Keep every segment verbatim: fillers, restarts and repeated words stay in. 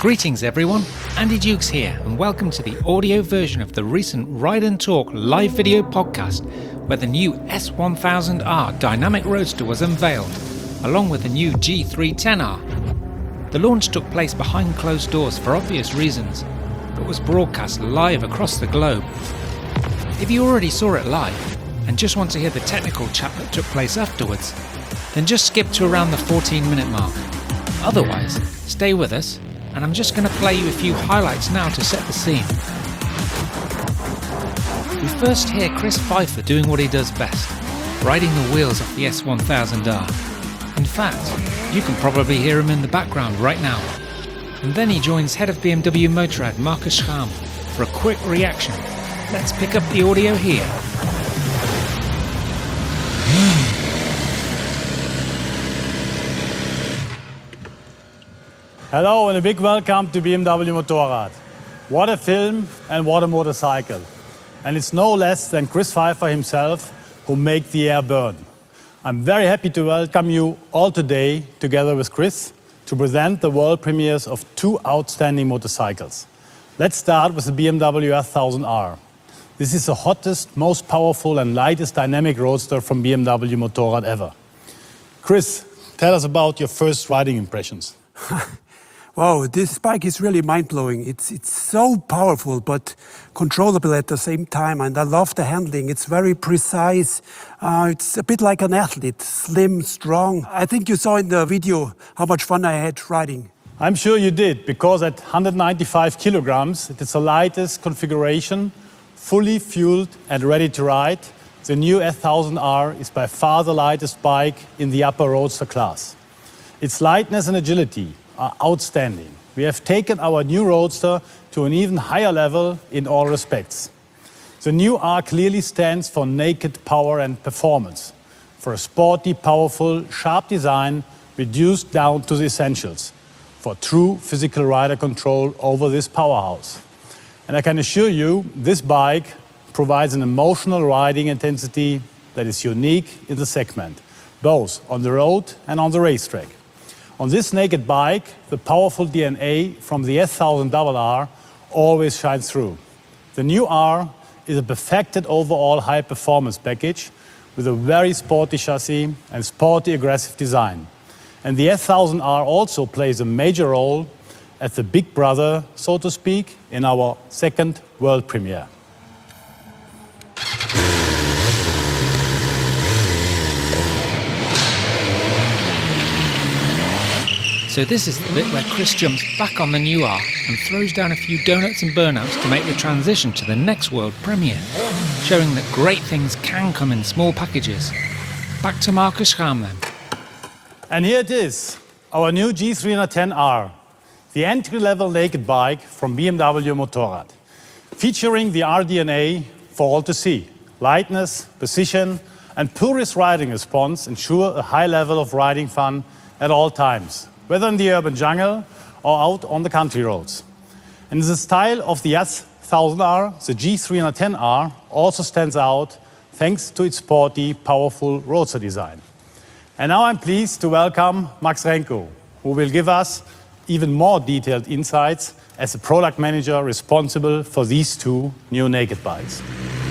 Greetings everyone, Andy Dukes here and welcome to the audio version of the recent Ride and Talk live video podcast where the new S one thousand R Dynamic Roadster was unveiled, along with the new G three ten R. The launch took place behind closed doors for obvious reasons, but was broadcast live across the globe. If you already saw it live and just want to hear the technical chat that took place afterwards, then just skip to around the fourteen minute mark. Otherwise, stay with us, and I'm just going to play you a few highlights now to set the scene. We first hear Chris Pfeiffer doing what he does best, riding the wheels off the S one thousand R. In fact, you can probably hear him in the background right now. And then he joins head of B M W Motorrad Markus Schramm for a quick reaction. Let's pick up the audio here. Hello and a big welcome to B M W Motorrad. What a film and what a motorcycle. And it's no less than Chris Pfeiffer himself who make the air burn. I'm very happy to welcome you all today together with Chris to present the world premieres of two outstanding motorcycles. Let's start with the B M W S one thousand R. This is the hottest, most powerful and lightest dynamic roadster from B M W Motorrad ever. Chris, tell us about your first riding impressions. Wow, this bike is really mind-blowing. It's it's so powerful, but controllable at the same time. And I love the handling. It's very precise. Uh, it's a bit like an athlete, slim, strong. I think you saw in the video how much fun I had riding. I'm sure you did, because at one hundred ninety-five kilograms, it is the lightest configuration, fully fueled and ready to ride. The new S one thousand R is by far the lightest bike in the upper roadster class. Its lightness and agility are outstanding. We have taken our new Roadster to an even higher level in all respects. The new R clearly stands for naked power and performance, for a sporty, powerful, sharp design reduced down to the essentials, for true physical rider control over this powerhouse. And I can assure you, this bike provides an emotional riding intensity that is unique in the segment, both on the road and on the racetrack. On this naked bike, the powerful D N A from the S one thousand R R always shines through. The new R is a perfected overall high-performance package with a very sporty chassis and sporty aggressive design. And the S one thousand R also plays a major role as the big brother, so to speak, in our second world premiere. So this is the bit where Chris jumps back on the new R and throws down a few donuts and burnouts to make the transition to the next world premiere, showing that great things can come in small packages. Back to Markus Schramm then. And here it is, our new G three ten R, the entry-level naked bike from B M W Motorrad, featuring the R D N A for all to see. Lightness, precision, and purest riding response ensure a high level of riding fun at all times, whether in the urban jungle or out on the country roads. In the style of the S one thousand R, the G three ten R also stands out thanks to its sporty, powerful roadster design. And now I'm pleased to welcome Max Renko, who will give us even more detailed insights as the product manager responsible for these two new naked bikes.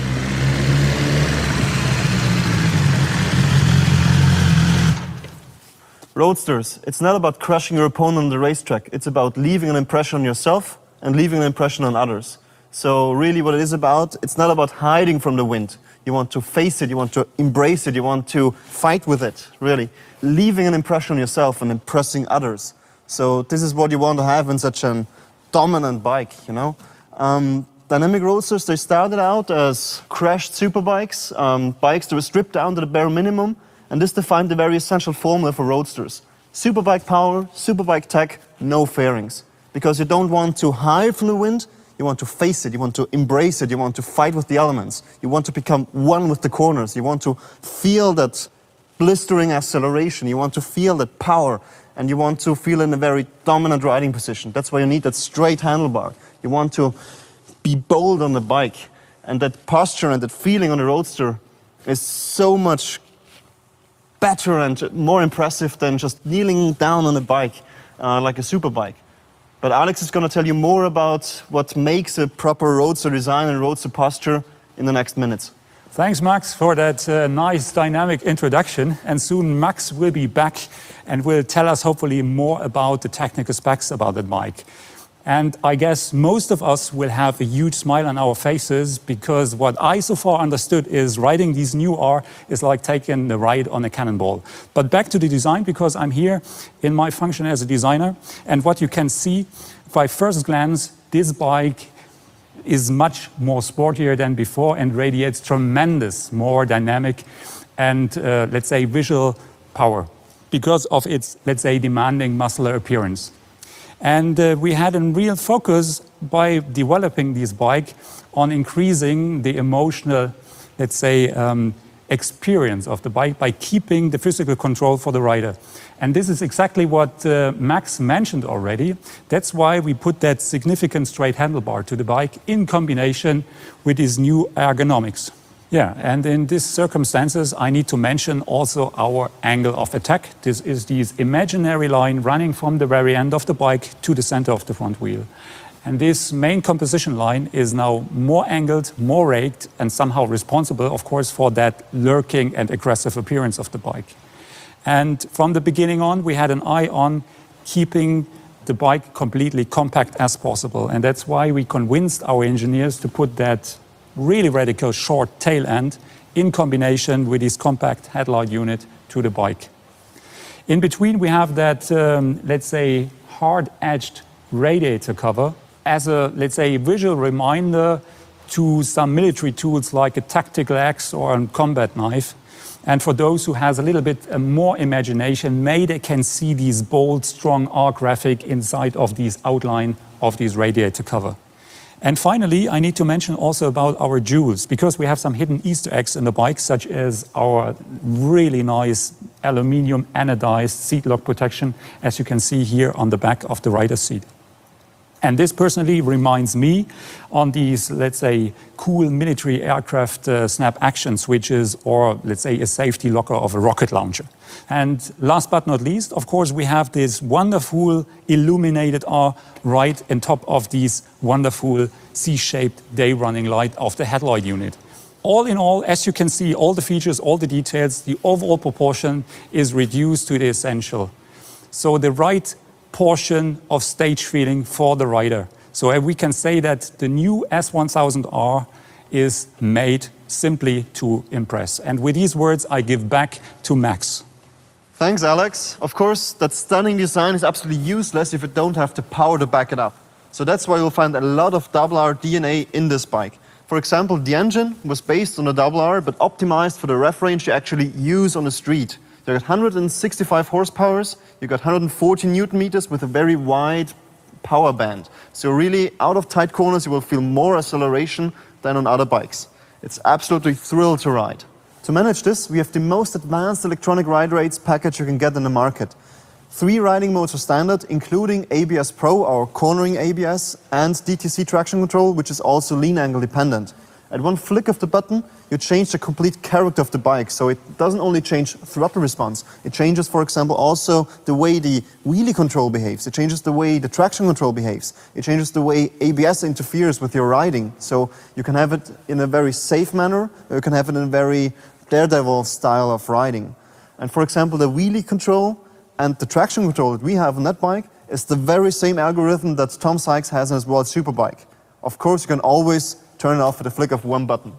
Roadsters, it's not about crushing your opponent on the racetrack. It's about leaving an impression on yourself and leaving an impression on others. So really what it is about, it's not about hiding from the wind. You want to face it, you want to embrace it, you want to fight with it, really. Leaving an impression on yourself and impressing others. So this is what you want to have in such a dominant bike, you know. Um, Dynamic Roadsters, they started out as crashed superbikes, um, bikes that were stripped down to the bare minimum. And this defined the very essential formula for roadsters. Superbike power, superbike tech, no fairings. Because you don't want to hide from the wind, you want to face it, you want to embrace it, you want to fight with the elements. You want to become one with the corners. You want to feel that blistering acceleration. You want to feel that power. And you want to feel in a very dominant riding position. That's why you need that straight handlebar. You want to be bold on the bike. And that posture and that feeling on the roadster is so much better and more impressive than just kneeling down on a bike uh, like a superbike. But Alex is going to tell you more about what makes a proper roadster design and roadster posture in the next minutes. Thanks, Max, for that uh, nice dynamic introduction. And soon Max will be back and will tell us hopefully more about the technical specs about that bike. And I guess most of us will have a huge smile on our faces, because what I so far understood is riding these new R is like taking the ride on a cannonball. But back to the design, because I'm here in my function as a designer. And what you can see by first glance, this bike is much more sportier than before and radiates tremendous more dynamic and uh, let's say visual power because of its, let's say, demanding muscular appearance. And uh, we had a real focus by developing this bike on increasing the emotional, let's say, um, experience of the bike by keeping the physical control for the rider. And this is exactly what uh, Max mentioned already. That's why we put that significant straight handlebar to the bike in combination with these new ergonomics. Yeah, and in these circumstances, I need to mention also our angle of attack. This is this imaginary line running from the very end of the bike to the center of the front wheel. And this main composition line is now more angled, more raked, and somehow responsible, of course, for that lurking and aggressive appearance of the bike. And from the beginning on, we had an eye on keeping the bike completely compact as possible. And that's why we convinced our engineers to put that really radical short tail end in combination with this compact headlight unit to the bike. In between, we have that, um, let's say, hard-edged radiator cover as a, let's say, visual reminder to some military tools like a tactical axe or a combat knife. And for those who has a little bit more imagination, maybe they can see these bold, strong R graphic inside of these outline of this radiator cover. And finally, I need to mention also about our jewels, because we have some hidden Easter eggs in the bike, such as our really nice aluminium anodized seat lock protection, as you can see here on the back of the rider's seat. And this personally reminds me on these, let's say, cool military aircraft uh, snap action switches, or let's say a safety locker of a rocket launcher. And last but not least, of course, we have this wonderful illuminated R right on top of these wonderful C-shaped day running light of the headlight unit. All in all, as you can see, all the features, all the details, the overall proportion is reduced to the essential. So the right portion of stage feeling for the rider. So we can say that the new S one thousand R is made simply to impress. And with these words, I give back to Max. Thanks, Alex. Of course, that stunning design is absolutely useless if you don't have the power to back it up. So that's why you'll find a lot of double R D N A in this bike. For example, the engine was based on a double R, but optimized for the rev range you actually use on the street. You got one hundred sixty-five horsepower, you got one hundred forty newton meters with a very wide power band. So really, out of tight corners, you will feel more acceleration than on other bikes. It's absolutely thrilled to ride. To manage this, we have the most advanced electronic ride rates package you can get in the market. Three riding modes are standard, including A B S Pro, our cornering A B S, and D T C traction control, which is also lean angle dependent. At one flick of the button, you change the complete character of the bike. So it doesn't only change throttle response, it changes, for example, also the way the wheelie control behaves. It changes the way the traction control behaves. It changes the way A B S interferes with your riding. So you can have it in a very safe manner, or you can have it in a very daredevil style of riding. And for example, the wheelie control and the traction control that we have on that bike is the very same algorithm that Tom Sykes has on his World Superbike. Of course, you can always turn it off with a flick of one button.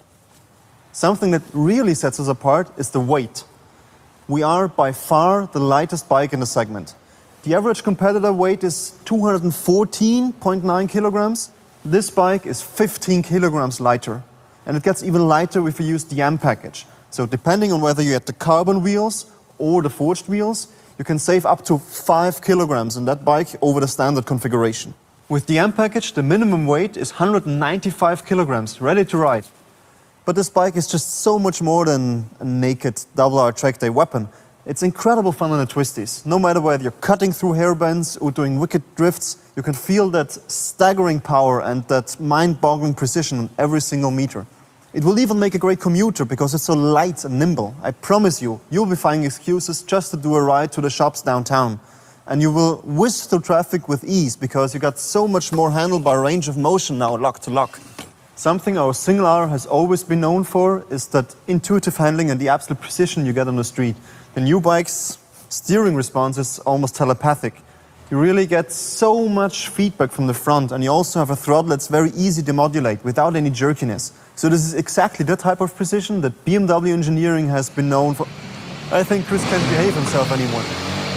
Something that really sets us apart is the weight. We are by far the lightest bike in the segment. The average competitor weight is two hundred fourteen point nine kilograms. This bike is fifteen kilograms lighter. And it gets even lighter if you use the M package. So depending on whether you get the carbon wheels or the forged wheels, you can save up to five kilograms in that bike over the standard configuration. With the M package, the minimum weight is one hundred ninety-five kilograms, ready to ride. But this bike is just so much more than a naked double R track day weapon. It's incredible fun on the twisties. No matter whether you're cutting through hairbends or doing wicked drifts, you can feel that staggering power and that mind-boggling precision on every single meter. It will even make a great commuter because it's so light and nimble. I promise you, you'll be finding excuses just to do a ride to the shops downtown. and you will whiz through traffic with ease because you got so much more handlebar range of motion now lock to lock. Something our single R has always been known for is that intuitive handling and the absolute precision you get on the street. The new bike's steering response is almost telepathic. You really get so much feedback from the front, and you also have a throttle that's very easy to modulate without any jerkiness. So this is exactly the type of precision that B M W engineering has been known for. I think Chris can't behave himself anymore.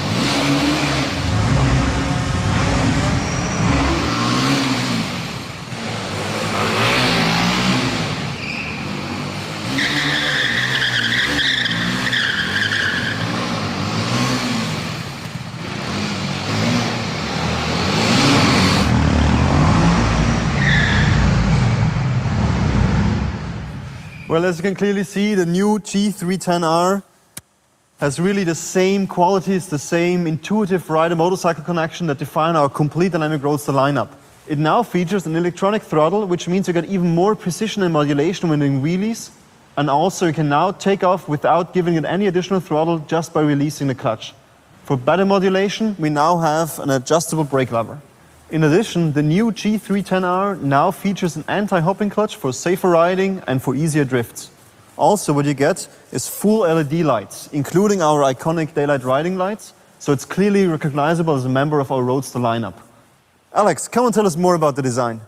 Well, as you can clearly see, the new G three ten R has really the same qualities, the same intuitive rider-motorcycle connection that define our complete dynamic roadster lineup. It now features an electronic throttle, which means you get even more precision and modulation when doing wheelies, and also you can now take off without giving it any additional throttle just by releasing the clutch. For better modulation, we now have an adjustable brake lever. In addition, the new G three ten R now features an anti-hopping clutch for safer riding and for easier drifts. Also, what you get is full L E D lights, including our iconic daylight riding lights, so it's clearly recognizable as a member of our Roadster lineup. Alex, come and tell us more about the design.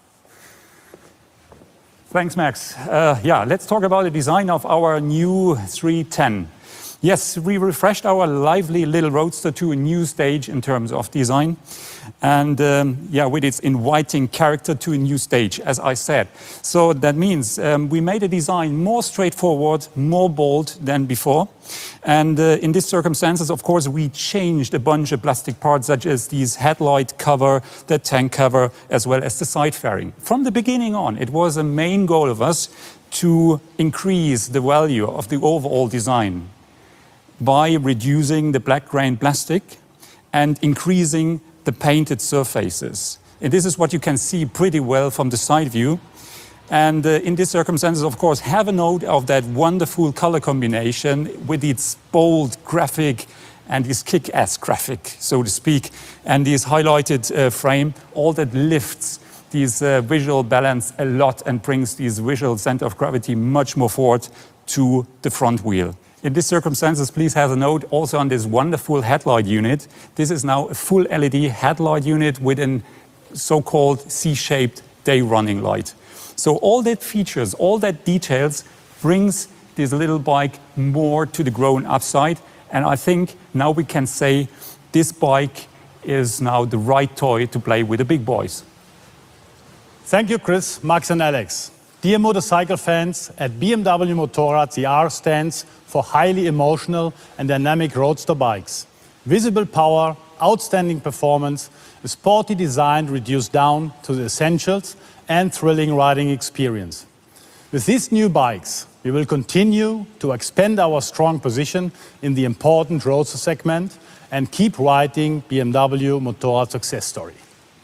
Thanks, Max. Uh, yeah, let's talk about the design of our new three ten. Yes, we refreshed our lively little Roadster to a new stage in terms of design. And um, yeah, with its inviting character to a new stage, as I said. So that means um, we made a design more straightforward, more bold than before. And uh, in these circumstances, of course, we changed a bunch of plastic parts, such as these headlight cover, the tank cover, as well as the side fairing. From the beginning on, it was a main goal of us to increase the value of the overall design by reducing the black grain plastic and increasing the painted surfaces. And this is what you can see pretty well from the side view. And uh, in these circumstances, of course, have a note of that wonderful color combination with its bold graphic and this kick-ass graphic, so to speak, and this highlighted uh, frame, all that lifts this uh, visual balance a lot and brings this visual center of gravity much more forward to the front wheel. In these circumstances, please have a note also on this wonderful headlight unit. This is now a full L E D headlight unit with a so-called C-shaped day running light. So all that features, all that details brings this little bike more to the grown-up side. And I think now we can say this bike is now the right toy to play with the big boys. Thank you, Chris, Max and Alex. Dear motorcycle fans, at B M W Motorrad, the R stands for highly emotional and dynamic roadster bikes. Visible power, outstanding performance, a sporty design reduced down to the essentials, and thrilling riding experience. With these new bikes, we will continue to expand our strong position in the important roadster segment and keep writing B M W Motorrad success story.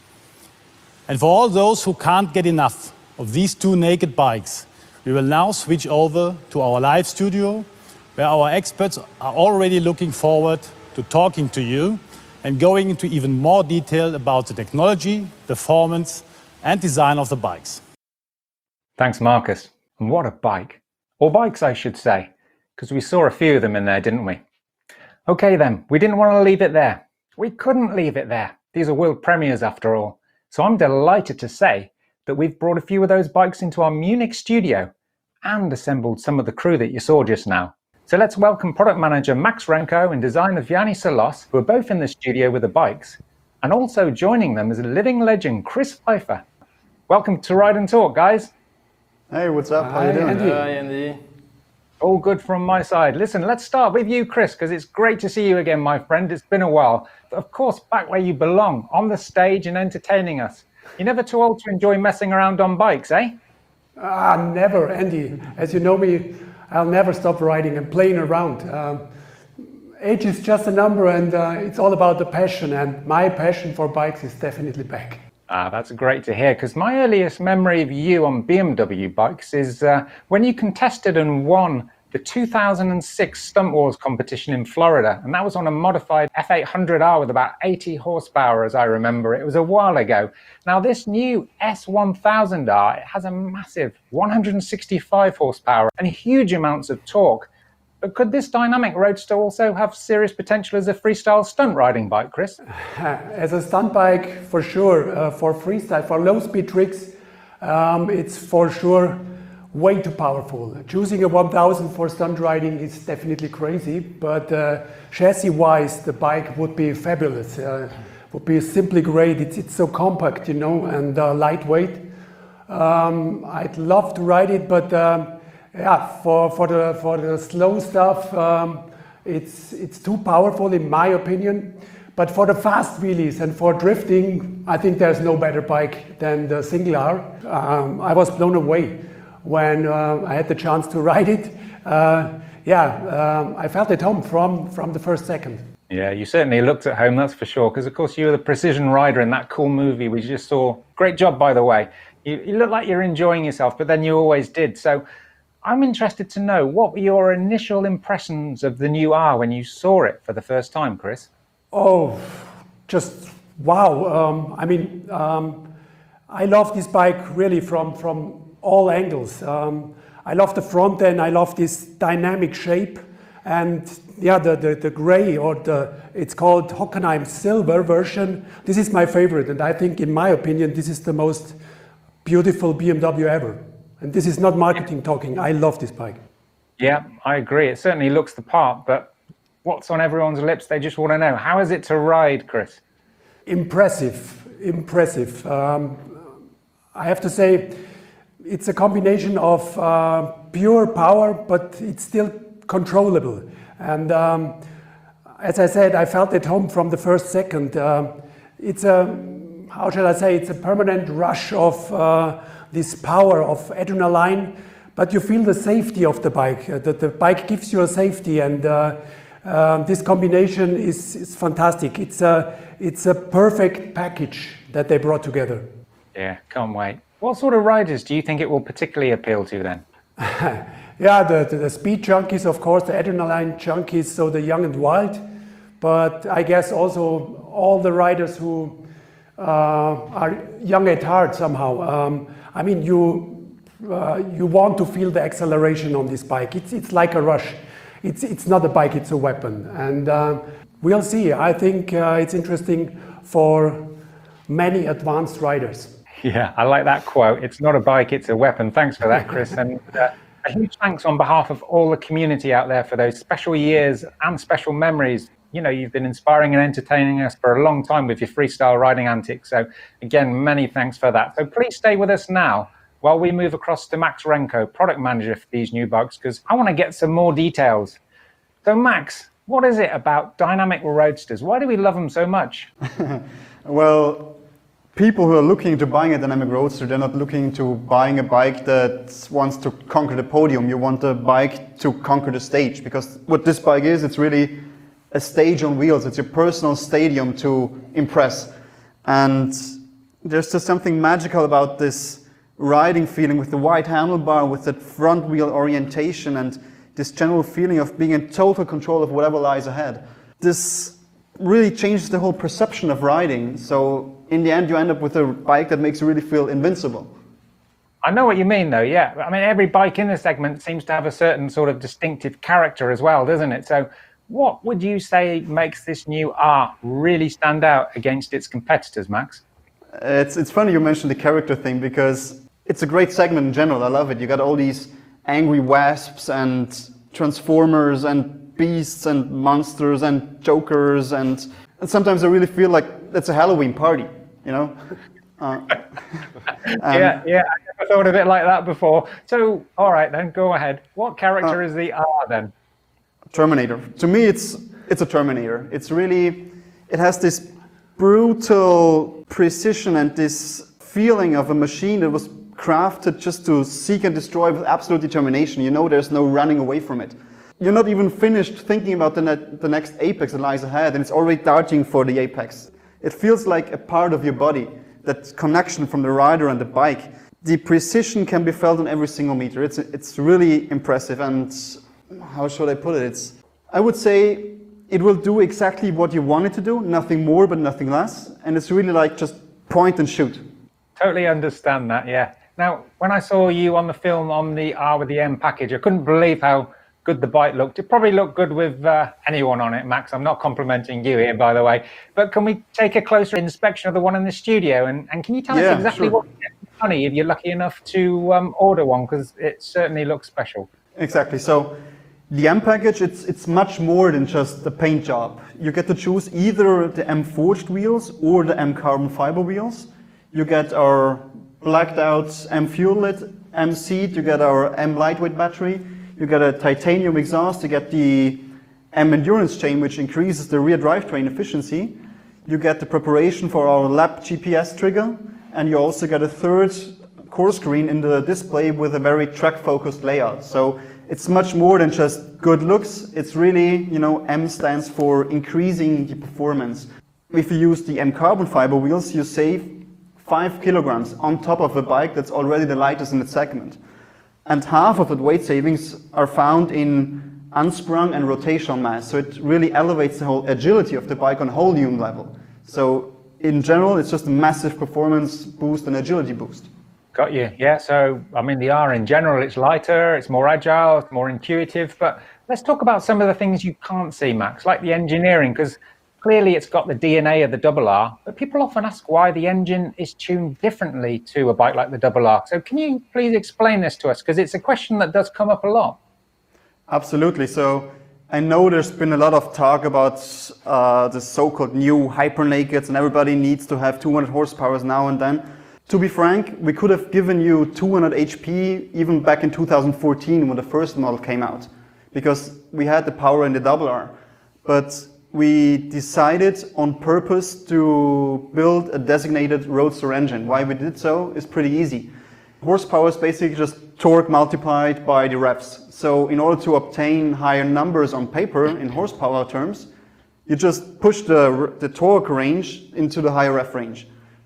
And for all those who can't get enough of these two naked bikes, we will now switch over to our live studio, where our experts are already looking forward to talking to you and going into even more detail about the technology, performance, and design of the bikes. Thanks, Marcus. And what a bike. Or bikes, I should say, because we saw a few of them in there, didn't we? Okay then, we didn't want to leave it there. We couldn't leave it there. These are world premieres after all. So I'm delighted to say that we've brought a few of those bikes into our Munich studio and assembled some of the crew that you saw just now. So let's welcome product manager Max Renko and designer Vianney Salos, who are both in the studio with the bikes, and also joining them is a living legend, Chris Pfeiffer. Welcome to Ride and Talk, guys. Hey, what's up? How you doing? Andy. Hi, Andy. All good from my side. Listen, let's start with you, Chris, because it's great to see you again, my friend. It's been a while. Of course, back where you belong, on the stage and entertaining us. You're never too old to enjoy messing around on bikes, eh? Ah, never, Andy. As you know me, I'll never stop riding and playing around. Um, age is just a number, and uh, it's all about the passion, and my passion for bikes is definitely back. Ah, that's great to hear, because my earliest memory of you on B M W bikes is uh, when you contested and won the two thousand six Stunt Wars competition in Florida, and that was on a modified F eight hundred R with about eighty horsepower, as I remember. It was a while ago. Now, this new S one thousand R, it has a massive one hundred sixty-five horsepower and huge amounts of torque. But could this dynamic roadster also have serious potential as a freestyle stunt riding bike, Chris? As a stunt bike, for sure. Uh, for freestyle, for low-speed tricks, um, it's for sure way too powerful. Choosing a one thousand for stunt riding is definitely crazy, but uh, chassis-wise, the bike would be fabulous. Uh, would be simply great. It's, it's so compact, you know, and uh, lightweight. Um, I'd love to ride it, but um, yeah, for, for the for the slow stuff, um, it's it's too powerful in my opinion. But for the fast wheelies and for drifting, I think there's no better bike than the Single R. Um, I was blown away when uh, I had the chance to ride it. Uh, yeah, um, I felt at home from, from the first second. Yeah, you certainly looked at home, that's for sure, because of course you were the precision rider in that cool movie we just saw. Great job, by the way. You, you look like you're enjoying yourself, but then you always did. So I'm interested to know, what were your initial impressions of the new R when you saw it for the first time, Chris? Oh, just wow. Um, I mean, um, I love this bike really from, from all angles. Um, I love the front end, I love this dynamic shape, and yeah, the, the, the gray, or the, it's called Hockenheim Silver version. This is my favorite, and I think, in my opinion, this is the most beautiful B M W ever. And this is not marketing talking, I love this bike. Yeah, I agree. It certainly looks the part, but what's on everyone's lips? They just want to know, how is it to ride, Chris? Impressive, impressive. Um, I have to say, it's a combination of uh, pure power, but it's still controllable. And um, as I said, I felt at home from the first second. Uh, it's a, how shall I say, it's a permanent rush of uh, this power of adrenaline, but you feel the safety of the bike. Uh, the, the bike gives you a safety, and uh, uh, this combination is, is fantastic. It's a, it's a perfect package that they brought together. Yeah, can't wait. What sort of riders do you think it will particularly appeal to then? Yeah, the, the, the speed junkies, of course, the adrenaline junkies, so the young and wild. But I guess also all the riders who uh, are young at heart somehow. Um, I mean, you uh, you want to feel the acceleration on this bike. It's it's like a rush. It's it's not a bike; it's a weapon. And uh, we'll see. I think uh, it's interesting for many advanced riders. Yeah, I like that quote. It's not a bike, it's a weapon. Thanks for that, Chris. And uh, a huge thanks on behalf of all the community out there for those special years and special memories. You know, you've been inspiring and entertaining us for a long time with your freestyle riding antics. So again, many thanks for that. So please stay with us now while we move across to Max Renko, product manager for these new bikes, because I want to get some more details. So Max, what is it about dynamic roadsters? Why do we love them so much? Well, people who are looking into buying a dynamic roadster, they're not looking to buying a bike that wants to conquer the podium. You want a bike to conquer the stage, because what this bike is, it's really a stage on wheels. It's your personal stadium to impress. And there's just something magical about this riding feeling with the wide handlebar, with that front wheel orientation, and this general feeling of being in total control of whatever lies ahead. This really changes the whole perception of riding. So in the end, you end up with a bike that makes you really feel invincible. I know what you mean, though, yeah. I mean, every bike in the segment seems to have a certain sort of distinctive character as well, doesn't it? So what would you say makes this new R really stand out against its competitors, Max? It's, it's funny you mentioned the character thing, because it's a great segment in general. I love it. You got all these angry wasps and transformers and beasts and monsters and jokers, and, and sometimes I really feel like that's a Halloween party, you know? Uh, yeah, yeah, I never thought of it like that before. So, all right then, go ahead. What character uh, is the R then? Terminator. To me, it's it's a Terminator. It's really, it has this brutal precision and this feeling of a machine that was crafted just to seek and destroy with absolute determination. You know, there's no running away from it. You're not even finished thinking about the, ne- the next apex that lies ahead, and it's already darting for the apex. It feels like a part of your body, that connection from the rider and the bike. The precision can be felt on every single meter. It's, it's really impressive, and how should I put it? It's, I would say it will do exactly what you want it to do, nothing more but nothing less. And it's really like just point and shoot. Totally understand that, yeah. Now, when I saw you on the film on the R with the M package, I couldn't believe how good the bike looked. It probably looked good with uh, anyone on it, Max. I'm not complimenting you here, by the way. But can we take a closer inspection of the one in the studio? And, and can you tell Yeah, us exactly sure. what you get for money if you're lucky enough to um, order one? Because it certainly looks special. Exactly. So the M package, it's it's much more than just the paint job. You get to choose either the M forged wheels or the M carbon fiber wheels. You get our blacked out M fuel lid, M seat, you get our M lightweight battery, you get a titanium exhaust, you get the M endurance chain, which increases the rear drivetrain efficiency. You get the preparation for our lap G P S trigger, and you also get a third core screen in the display with a very track-focused layout. So it's much more than just good looks. It's really, you know, M stands for increasing the performance. If you use the M carbon fiber wheels, you save five kilograms on top of a bike that's already the lightest in its segment. And half of that weight savings are found in unsprung and rotational mass. So it really elevates the whole agility of the bike on a whole new level. So in general, it's just a massive performance boost and agility boost. Got you. Yeah. So, I mean, the R in general, it's lighter, it's more agile, it's more intuitive. But let's talk about some of the things you can't see, Max, like the engineering, because clearly it's got the D N A of the double R. But people often ask why the engine is tuned differently to a bike like the double R. So can you please explain this to us? Because it's a question that does come up a lot. Absolutely. So I know there's been a lot of talk about uh, the so-called new hyper-nakeds, and everybody needs to have two hundred horsepower now and then. To be frank, we could have given you two hundred H P even back in two thousand fourteen when the first model came out, because we had the power in the double R. But we decided on purpose to build a designated roadster engine. Why we did so is pretty easy. Horsepower is basically just torque multiplied by the revs. So in order to obtain higher numbers on paper in horsepower terms, you just push the, the torque range into the higher rev range.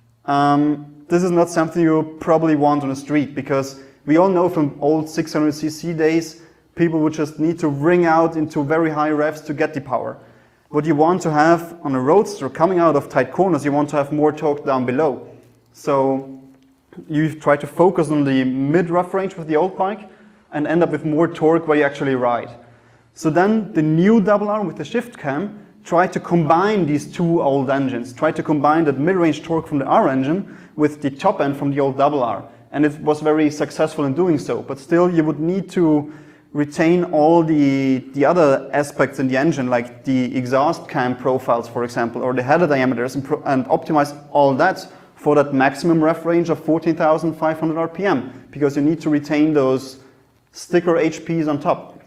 Um, this is not something you probably want on the street, because we all know from old six hundred c c days, people would just need to wring out into very high revs to get the power. What you want to have on a roadster coming out of tight corners, you want to have more torque down below. So you try to focus on the mid-rough range with the old bike and end up with more torque where you actually ride. So then the new double R with the shift cam tried to combine these two old engines, tried to combine that mid-range torque from the R engine with the top end from the old double R. And it was very successful in doing so. But still, you would need to retain all the, the other aspects in the engine, like the exhaust cam profiles, for example, or the header diameters, and, pro and optimize all that for that maximum rev range of fourteen thousand five hundred R P M, because you need to retain those sticker H Ps on top.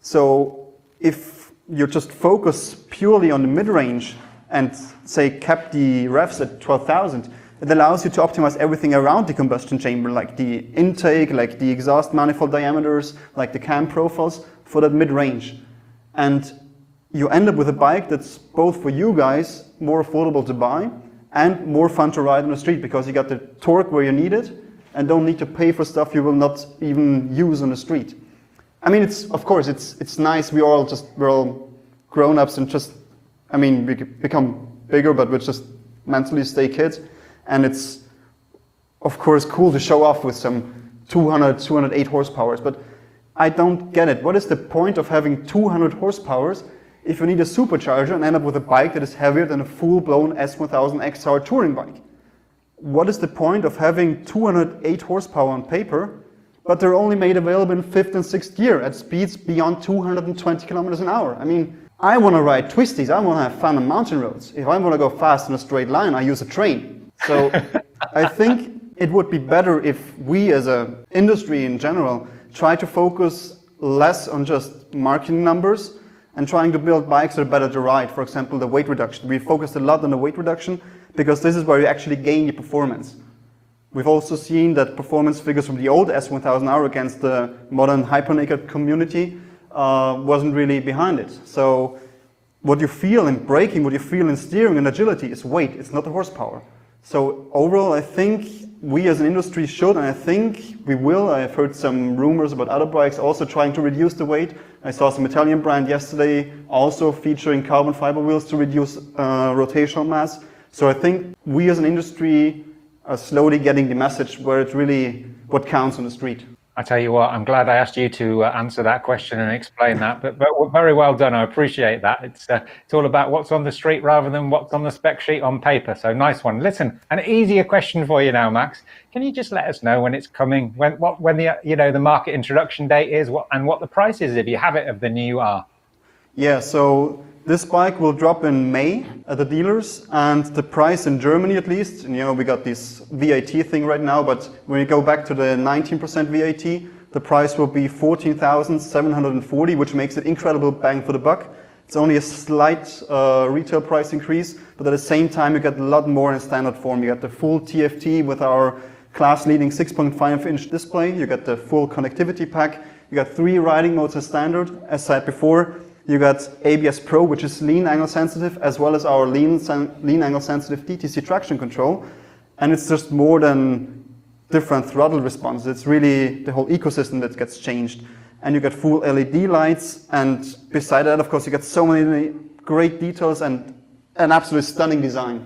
So if you just focus purely on the mid-range and say cap the revs at twelve thousand, it allows you to optimize everything around the combustion chamber, like the intake, like the exhaust manifold diameters, like the cam profiles for that mid-range. And you end up with a bike that's both for you guys more affordable to buy and more fun to ride on the street, because you got the torque where you need it and don't need to pay for stuff you will not even use on the street. I mean, it's, of course, it's, it's nice. We all just, we're all grown-ups and just, I mean, we become bigger, but we just mentally stay kids. And it's, of course, cool to show off with some two hundred, two hundred eight horsepowers, but I don't get it. What is the point of having two hundred horsepowers if you need a supercharger and end up with a bike that is heavier than a full-blown S one thousand X R touring bike? What is the point of having two hundred eight horsepower on paper, but they're only made available in fifth and sixth gear at speeds beyond two hundred twenty kilometers an hour? I mean, I want to ride twisties, I want to have fun on mountain roads. If I want to go fast in a straight line, I use a train. So I think it would be better if we as an industry in general try to focus less on just marketing numbers and trying to build bikes that are better to ride. For example, the weight reduction. We focused a lot on the weight reduction because this is where you actually gain the performance. We've also seen that performance figures from the old S one thousand R against the modern hyper-naked community uh, wasn't really behind it. So what you feel in braking, what you feel in steering and agility is weight, it's not the horsepower. So overall, I think we as an industry should, and I think we will. I've heard some rumors about other bikes also trying to reduce the weight I saw some Italian brand yesterday also featuring carbon fiber wheels to reduce uh, rotational mass. So I think we as an industry are slowly getting the message where it's really what counts on the street. I tell you what, I'm glad I asked you to uh, answer that question and explain that, but, but very well done. I appreciate that. It's uh, it's all about what's on the street rather than what's on the spec sheet on paper. So nice one. Listen, an easier question for you now, Max. Can you just let us know when it's coming, when what when the you know the market introduction date is, what and what the price is if you have it of the new R? Yeah, so this bike will drop in May at the dealers, and the price in Germany at least, and you know, we got this V A T thing right now, but when you go back to the nineteen percent V A T, the price will be fourteen thousand seven hundred forty, which makes it incredible bang for the buck. It's only a slight uh, retail price increase, but at the same time you get a lot more in standard form. You get the full T F T with our class-leading six point five inch display, you get the full connectivity pack, you got three riding modes as standard, as said before. You got A B S Pro, which is lean angle sensitive, as well as our lean, lean angle sensitive D T C traction control. And it's just more than different throttle responses. It's really the whole ecosystem that gets changed. And you get full L E D lights. And beside that, of course, you get so many great details and an absolutely stunning design.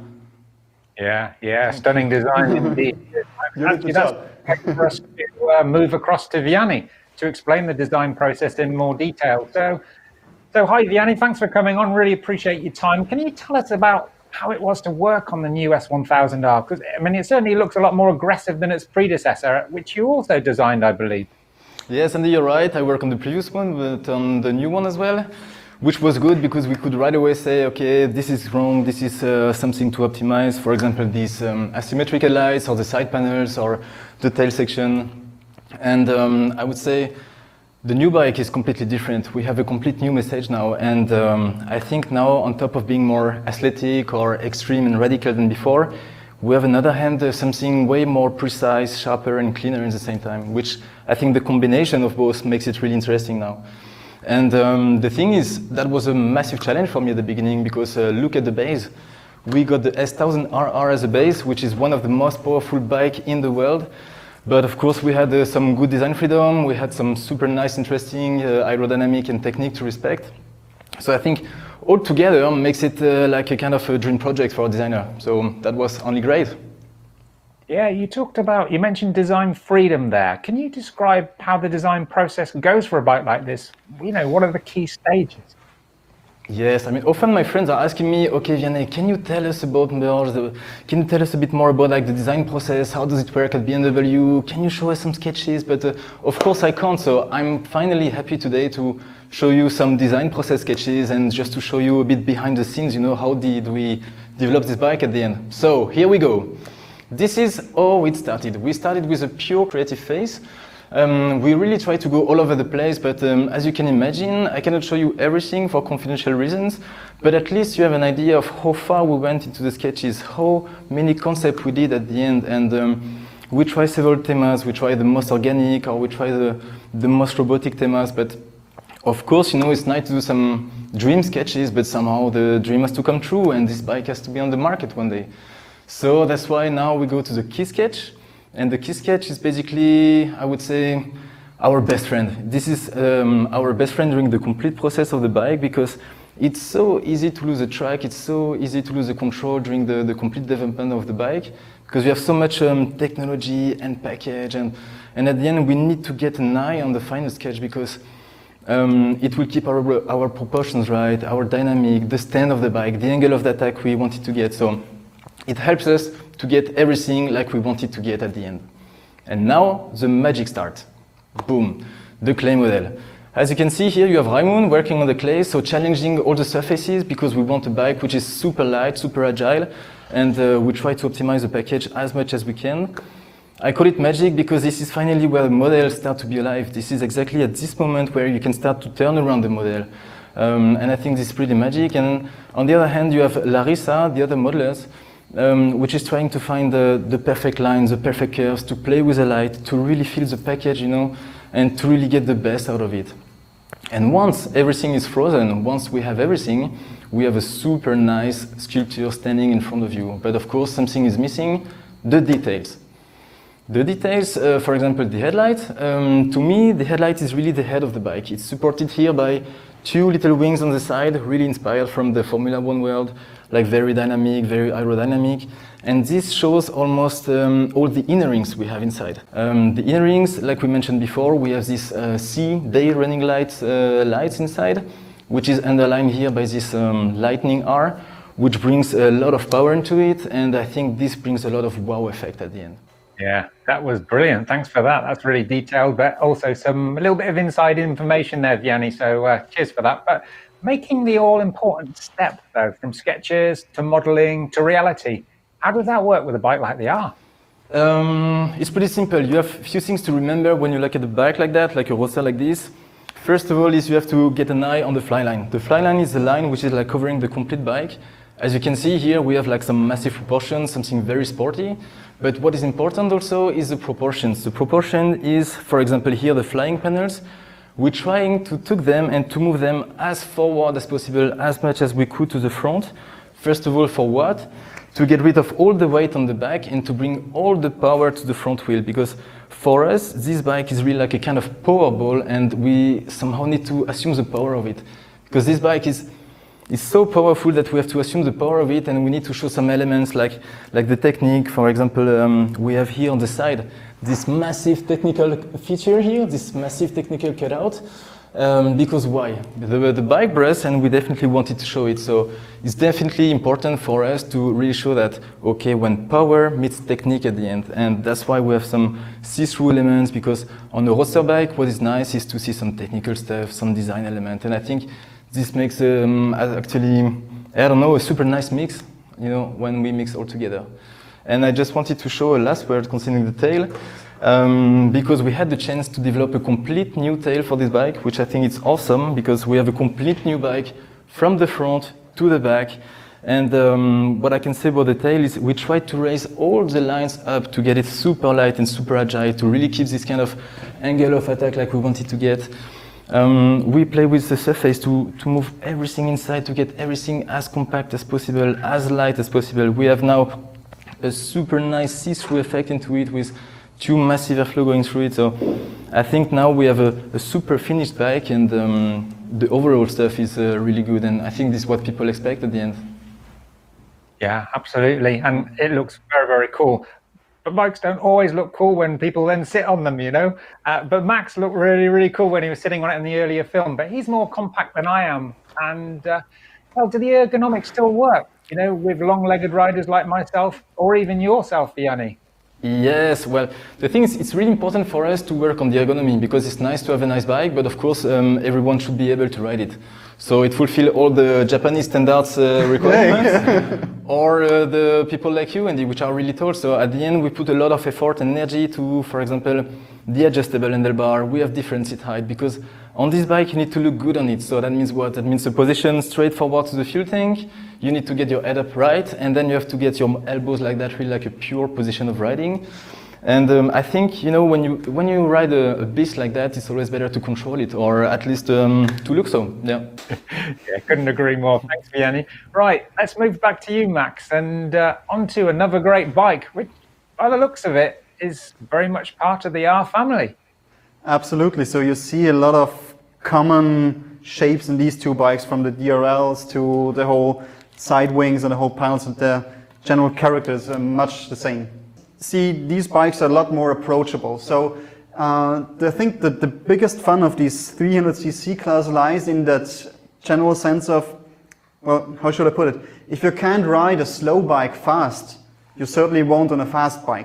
Yeah, yeah, stunning design indeed. You did the job. That's for us to uh, move across to Vianney to explain the design process in more detail. So. So hi Vianney, thanks for coming on, really appreciate your time. Can you tell us about how it was to work on the new S one thousand R? Because I mean, it certainly looks a lot more aggressive than its predecessor, which you also designed, I believe. Yes, Andy, you're right. I worked on the previous one, but on the new one as well, which was good because we could right away say, okay, this is wrong, this is uh, something to optimize. For example, these um, asymmetrical lights or the side panels or the tail section. And um, I would say, the new bike is completely different. We have a complete new message now, and um, I think now, on top of being more athletic or extreme and radical than before, we have on the other hand uh, something way more precise, sharper and cleaner at the same time, which I think the combination of both makes it really interesting now. And um, the thing is, that was a massive challenge for me at the beginning, because uh, look at the base. We got the S one thousand R R as a base, which is one of the most powerful bikes in the world. But of course, we had uh, some good design freedom. We had some super nice, interesting uh, aerodynamic and technique to respect. So I think all together makes it uh, like a kind of a dream project for a designer. So that was only great. Yeah, you talked about, you mentioned design freedom there. Can you describe how the design process goes for a bike like this? You know, what are the key stages? Yes, I mean, often my friends are asking me, okay, Vianney, can you tell us about Merge? The, can you tell us a bit more about like the design process? How does it work at B M W? Can you show us some sketches? But uh, of course I can't, so I'm finally happy today to show you some design process sketches and just to show you a bit behind the scenes, you know, how did we develop this bike at the end. So here we go. This is how it started. We started with a pure creative phase. Um, we really try to go all over the place, but um, as you can imagine, I cannot show you everything for confidential reasons, but at least you have an idea of how far we went into the sketches, how many concepts we did at the end, and um, we try several themas. We try the most organic, or we try the, the most robotic themas, but of course, you know, it's nice to do some dream sketches, but somehow the dream has to come true, and this bike has to be on the market one day. So that's why now we go to the key sketch. And the key sketch is basically, I would say, our best friend. This is um, our best friend during the complete process of the bike, because it's so easy to lose the track, it's so easy to lose the control during the, the complete development of the bike, because we have so much um, technology and package, and, and at the end we need to get an eye on the final sketch, because um, it will keep our, our proportions right, our dynamic, the stand of the bike, the angle of the attack we wanted to get. So it helps us to get everything like we wanted to get at the end. And now the magic starts. Boom, the clay model. As you can see here, you have Raimund working on the clay, so challenging all the surfaces, because we want a bike which is super light, super agile, and uh, we try to optimize the package as much as we can. I call it magic because this is finally where the models start to be alive. This is exactly at this moment where you can start to turn around the model. Um, and I think this is pretty magic. And on the other hand, you have Larissa, the other modelers, Um, which is trying to find the, the perfect lines, the perfect curves, to play with the light, to really feel the package, you know, and to really get the best out of it. And once everything is frozen, once we have everything, we have a super nice sculpture standing in front of you. But of course, something is missing, the details. The details, uh, for example, the headlight. Um, to me, the headlight is really the head of the bike. It's supported here by two little wings on the side, really inspired from the Formula One world, like very dynamic, very aerodynamic. And this shows almost um, all the inner rings we have inside. Um, the inner rings, like we mentioned before, we have this uh, C, day running light, uh, lights inside, which is underlined here by this um, lightning R, which brings a lot of power into it. And I think this brings a lot of wow effect at the end. Yeah, that was brilliant. Thanks for that. That's really detailed, but also some a little bit of inside information there, Vianney. So uh, cheers for that. But making the all-important step, though, from sketches to modeling to reality, how does that work with a bike like the R? Um, it's pretty simple. You have a few things to remember when you look at a bike like that, like a roadster like this. First of all, is you have to get an eye on the fly line. The fly line is the line which is like covering the complete bike. As you can see here, we have like some massive proportions, something very sporty. But what is important also is the proportions. The proportion is, for example, here the flying panels. We're trying to take them and to move them as forward as possible, as much as we could to the front. First of all, for what? To get rid of all the weight on the back and to bring all the power to the front wheel. Because for us, this bike is really like a kind of power ball, and we somehow need to assume the power of it. Because this bike is It's so powerful that we have to assume the power of it, and we need to show some elements like, like the technique. For example, um, we have here on the side this massive technical feature here, this massive technical cutout. Um, because why? The, the bike breasts, and we definitely wanted to show it. So it's definitely important for us to really show that, okay, when power meets technique at the end. And that's why we have some see-through elements, because on a roadster bike, what is nice is to see some technical stuff, some design element. And I think this makes um, actually, I don't know, a super nice mix, you know, when we mix all together. And I just wanted to show a last word concerning the tail, um, because we had the chance to develop a complete new tail for this bike, which I think is awesome, because we have a complete new bike from the front to the back. And um, what I can say about the tail is we tried to raise all the lines up to get it super light and super agile, to really keep this kind of angle of attack like we wanted to get. Um, we play with the surface to, to move everything inside, to get everything as compact as possible, as light as possible. We have now a super nice see-through effect into it with two massive airflow going through it. So I think now we have a, a super finished bike, and um, the overall stuff is uh, really good. And I think this is what people expect at the end. Yeah, absolutely. And it looks very, very cool. But bikes don't always look cool when people then sit on them, you know. Uh, but Max looked really, really cool when he was sitting on it in the earlier film. But he's more compact than I am. And, uh, well, do the ergonomics still work, you know, with long-legged riders like myself, or even yourself, Vianney? Yes, well, the thing is, it's really important for us to work on the ergonomy, because it's nice to have a nice bike, but of course, um, everyone should be able to ride it. So it fulfills all the Japanese standards uh, requirements, or uh, the people like you, Andy, which are really tall. So at the end, we put a lot of effort and energy to, for example, the adjustable handlebar. We have different seat height, because on this bike, you need to look good on it. So that means what? That means a position straight forward to the fuel tank. You need to get your head up right, and then you have to get your elbows like that, really like a pure position of riding. And um, I think, you know, when you when you ride a, a beast like that, it's always better to control it, or at least um, to look so. Yeah. Yeah, couldn't agree more. Thanks, Vianney. Right, let's move back to you, Max, and uh, onto another great bike, which, by the looks of it, is very much part of the R family. Absolutely. So you see a lot of common shapes in these two bikes, from the D R Ls to the whole side wings and the whole panels, and the general characters are much the same. See, these bikes are a lot more approachable. So uh, I think that the biggest fun of these three hundred c c class lies in that general sense of, well, how should I put it? If you can't ride a slow bike fast, you certainly won't on a fast bike.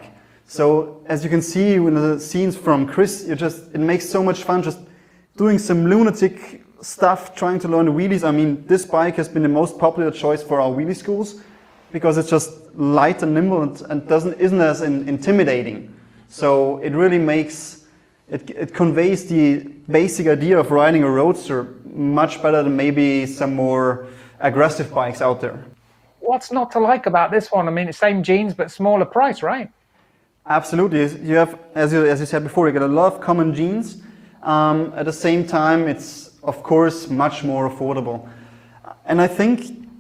So as you can see in the scenes from Chris, you just, it makes so much fun just doing some lunatic stuff, trying to learn the wheelies. I mean, this bike has been the most popular choice for our wheelie schools, because it's just light and nimble, and, and doesn't isn't as in, intimidating. So it really makes it, it conveys the basic idea of riding a roadster much better than maybe some more aggressive bikes out there. What's not to like about this one? I mean, it's same jeans but smaller price, right? Absolutely. You have, as you as you said before, you get a lot of common genes. Um, at the same time, it's of course much more affordable. And I think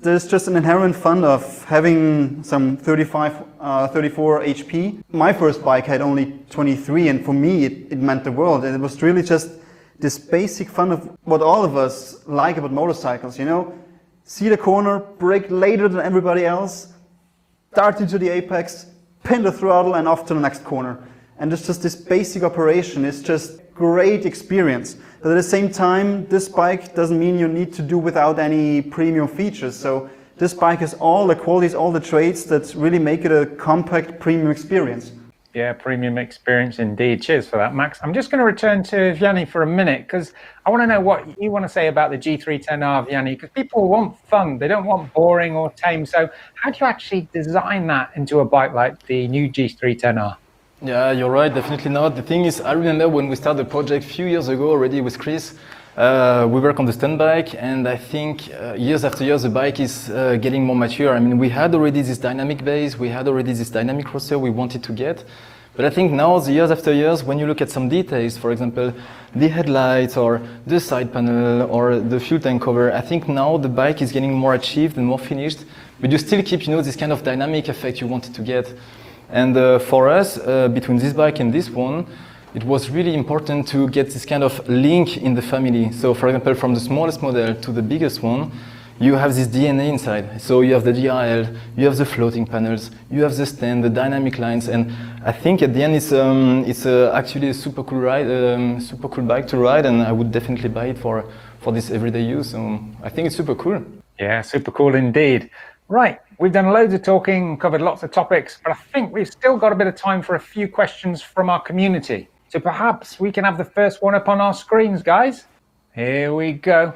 there's just an inherent fun of having some thirty-five, uh, thirty-four H P. My first bike had only twenty-three, and for me it, it meant the world. And it was really just this basic fun of what all of us like about motorcycles, you know? See the corner, brake later than everybody else, dart into the apex, pin the throttle and off to the next corner. And it's just this basic operation. It's just great experience. But at the same time, this bike doesn't mean you need to do without any premium features. So this bike has all the qualities, all the traits that really make it a compact premium experience. Yeah, premium experience indeed. Cheers for that, Max. I'm just going to return to Vianney for a minute because I want to know what you want to say about the G three ten R, Vianney, because people want fun. They don't want boring or tame. So how do you actually design that into a bike like the new G three ten R? Yeah, you're right, definitely not. The thing is, I remember when we started the project a few years ago already with Chris, uh, we work on the stunt bike, and I think uh, years after years the bike is uh, getting more mature. I mean, we had already this dynamic base, we had already this dynamic roster we wanted to get, but I think now, the years after years, when you look at some details, for example, the headlights or the side panel or the fuel tank cover, I think now the bike is getting more achieved and more finished, but you still keep, you know, this kind of dynamic effect you wanted to get. And uh, for us, uh, between this bike and this one, it was really important to get this kind of link in the family. So for example, from the smallest model to the biggest one, you have this D N A inside. So you have the D R L, you have the floating panels, you have the stand, the dynamic lines, and I think at the end it's um, it's uh, actually a super cool ride, um, super cool bike to ride, and I would definitely buy it for for this everyday use. So I think it's super cool. Yeah, super cool indeed. Right, we've done loads of talking, covered lots of topics, but I think we've still got a bit of time for a few questions from our community. So perhaps we can have the first one up on our screens, guys. Here we go.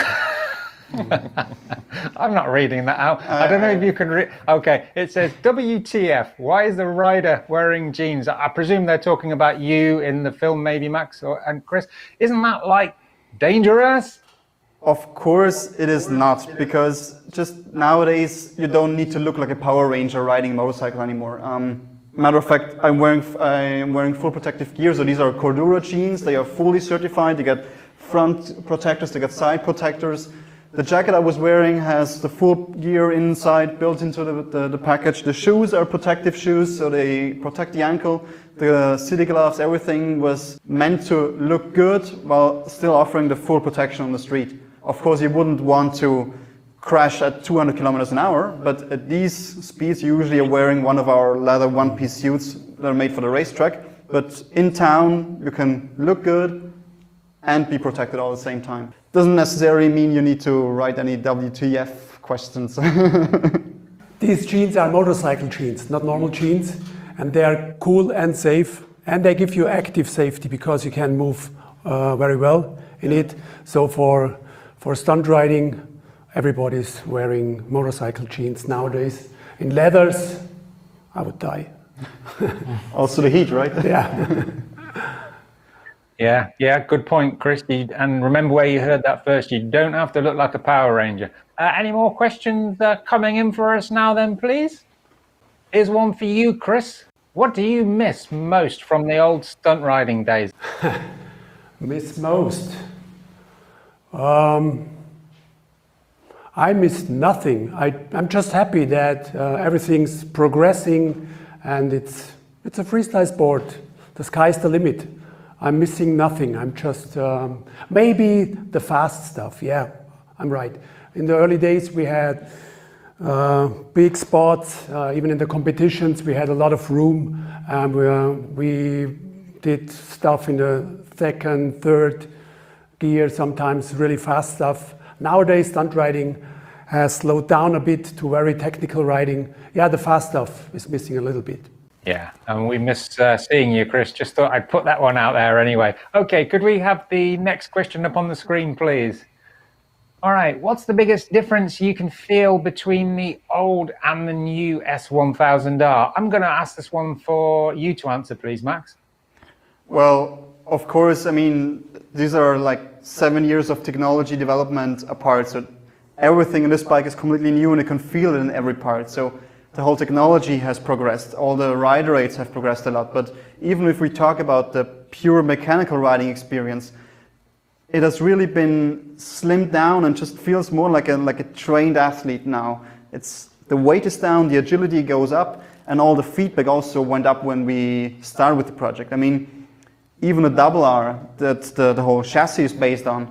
I'm not reading that out. I don't know if you can read. Okay, it says, W T F, why is the rider wearing jeans? I presume they're talking about you in the film, maybe, Max or, and Chris. Isn't that, like, dangerous? Of course it is not, because just nowadays you don't need to look like a Power Ranger riding a motorcycle anymore. Um, matter of fact, I'm wearing I'm wearing full protective gear, so these are Cordura jeans. They are fully certified. They get front protectors, they get side protectors. The jacket I was wearing has the full gear inside built into the, the, the package. The shoes are protective shoes, so they protect the ankle. The city gloves, everything was meant to look good while still offering the full protection on the street. Of course, you wouldn't want to crash at two hundred kilometers an hour, but at these speeds, you usually are wearing one of our leather one-piece suits that are made for the racetrack. But in town, you can look good and be protected all at the same time. Doesn't necessarily mean you need to write any W T F questions. These jeans are motorcycle jeans, not normal jeans, and they are cool and safe, and they give you active safety because you can move uh, very well in it. So for For stunt riding, everybody's wearing motorcycle jeans nowadays. In leathers, I would die. Also the heat, right? Yeah. Yeah, yeah, good point, Chris. You, and remember where you heard that first. You don't have to look like a Power Ranger. Uh, any more questions uh, coming in for us now then, please? Here's one for you, Chris. What do you miss most from the old stunt riding days? Miss most? Um, I miss nothing. I, I'm just happy that uh, everything's progressing and it's, it's a freestyle sport. The sky's the limit. I'm missing nothing. I'm just, um, maybe the fast stuff. Yeah, I'm right. In the early days we had uh, big spots, uh, even in the competitions we had a lot of room. Um, we, uh, we did stuff in the second, third gear, sometimes really fast stuff. Nowadays, stunt riding has slowed down a bit to very technical riding. Yeah, the fast stuff is missing a little bit. Yeah, and we miss uh, seeing you, Chris. Just thought I'd put that one out there anyway. Okay, could we have the next question up on the screen, please? All right, what's the biggest difference you can feel between the old and the new S one thousand R? I'm going to ask this one for you to answer, please, Max. Well, of course, I mean, these are like seven years of technology development apart. So everything in this bike is completely new and you can feel it in every part. So the whole technology has progressed. All the rider rates have progressed a lot. But even if we talk about the pure mechanical riding experience, it has really been slimmed down and just feels more like a like a trained athlete now. It's the weight is down, the agility goes up, and all the feedback also went up when we started with the project. I mean, even a double R that the, the whole chassis is based on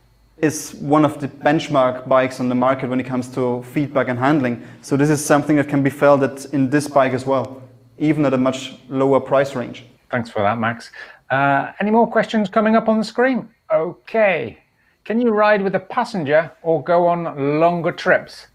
is one of the benchmark bikes on the market when it comes to feedback and handling. So this is something that can be felt at, in this bike as well, even at a much lower price range. Thanks for that, Max. Uh, any more questions coming up on the screen? Okay. Can you ride with a passenger or go on longer trips?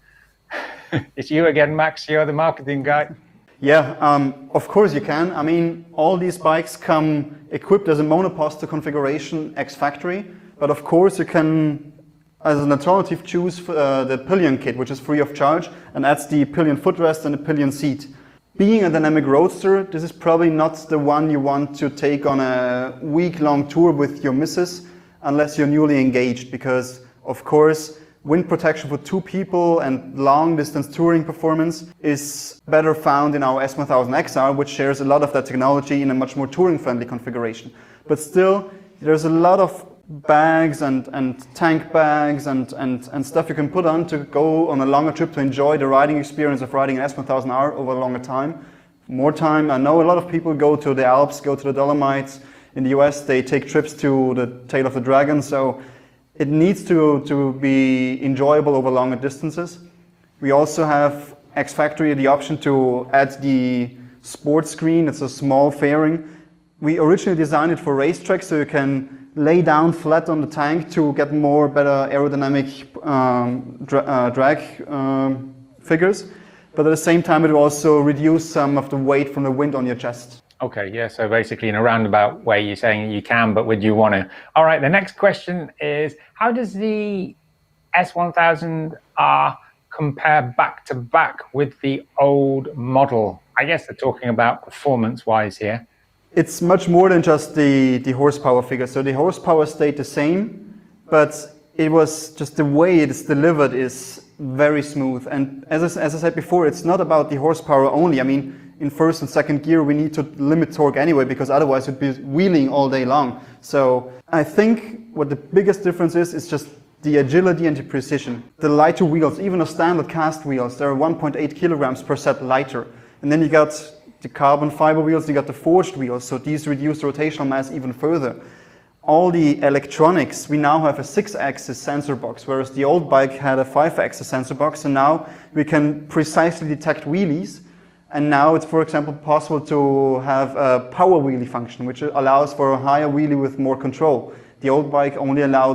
It's you again, Max. You're the marketing guy. Yeah, um, of course you can. I mean, all these bikes come equipped as a monoposter configuration ex-factory, but of course you can, as an alternative, choose uh, the Pillion kit, which is free of charge and adds the Pillion footrest and the Pillion seat. Being a dynamic roadster, this is probably not the one you want to take on a week-long tour with your missus unless you're newly engaged, because of course wind protection for two people and long-distance touring performance is better found in our S one thousand X R, which shares a lot of that technology in a much more touring-friendly configuration. But still, there's a lot of bags and, and tank bags and, and, and stuff you can put on to go on a longer trip to enjoy the riding experience of riding an S one thousand R over a longer time. More time. I know a lot of people go to the Alps, go to the Dolomites. In the U S, they take trips to the Tail of the Dragon, so it needs to, to be enjoyable over longer distances. We also have X-Factory the option to add the sports screen. It's a small fairing. We originally designed it for racetracks, so you can lay down flat on the tank to get more better aerodynamic um, dra uh, drag um, figures. But at the same time, it will also reduce some of the weight from the wind on your chest. Okay, yeah, so basically in a roundabout way, you're saying you can, but would you want to? All right, the next question is, how does the S one thousand R compare back to back with the old model? I guess they're talking about performance-wise here. It's much more than just the, the horsepower figure. So the horsepower stayed the same, but it was just the way it's delivered is very smooth. And as I, as I said before, it's not about the horsepower only. I mean, in first and second gear, we need to limit torque anyway, because otherwise we'd be wheeling all day long. So I think what the biggest difference is, is just the agility and the precision. The lighter wheels, even the standard cast wheels, they're one point eight kilograms per set lighter. And then you got the carbon fiber wheels, you got the forged wheels, so these reduce the rotational mass even further. All the electronics, we now have a six-axis sensor box, whereas the old bike had a five-axis sensor box, and now we can precisely detect wheelies. And now it's, for example, possible to have a power wheelie function, which allows for a higher wheelie with more control. The old bike only allowed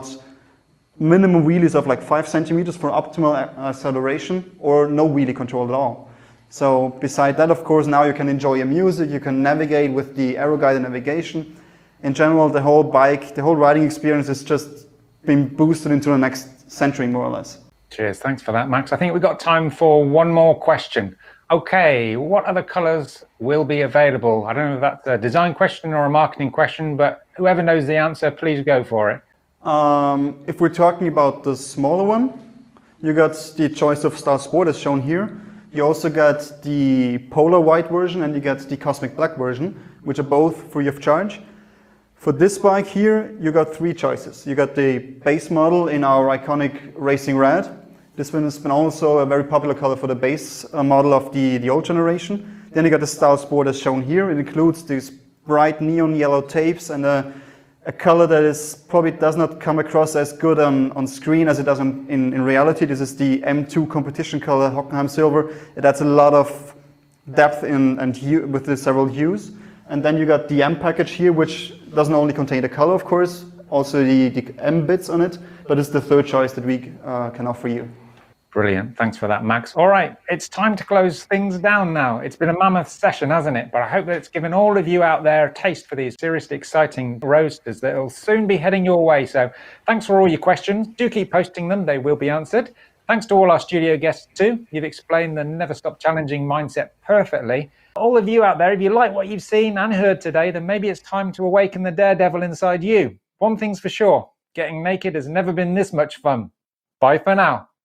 minimum wheelies of like five centimeters for optimal acceleration, or no wheelie control at all. So beside that, of course, now you can enjoy your music, you can navigate with the aero guided navigation. In general, the whole bike, the whole riding experience has just been boosted into the next century, more or less. Cheers, thanks for that, Max. I think we've got time for one more question. Okay, what other colors will be available? I don't know if that's a design question or a marketing question, but whoever knows the answer, please go for it. Um, if we're talking about the smaller one, you got the choice of Star Sport as shown here. You also got the Polar White version and you got the Cosmic Black version, which are both free of charge. For this bike here, you got three choices. You got the base model in our iconic Racing Red. This one has been also a very popular color for the base uh, model of the, the old generation. Then you got the Style Sport as shown here. It includes these bright neon yellow tapes and a, a color that is probably does not come across as good on, on screen as it does in, in, in reality. This is the M two competition color, Hockenheim Silver. It adds a lot of depth in, and hue, with the several hues. And then you got the M package here, which doesn't only contain the color, of course, also the, the M bits on it, but it's the third choice that we uh, can offer you. Brilliant. Thanks for that, Max. All right, it's time to close things down now. It's been a mammoth session, hasn't it? But I hope that it's given all of you out there a taste for these seriously exciting roadsters that will soon be heading your way. So thanks for all your questions. Do keep posting them. They will be answered. Thanks to all our studio guests too. You've explained the Never Stop Challenging mindset perfectly. All of you out there, if you like what you've seen and heard today, then maybe it's time to awaken the daredevil inside you. One thing's for sure, getting naked has never been this much fun. Bye for now.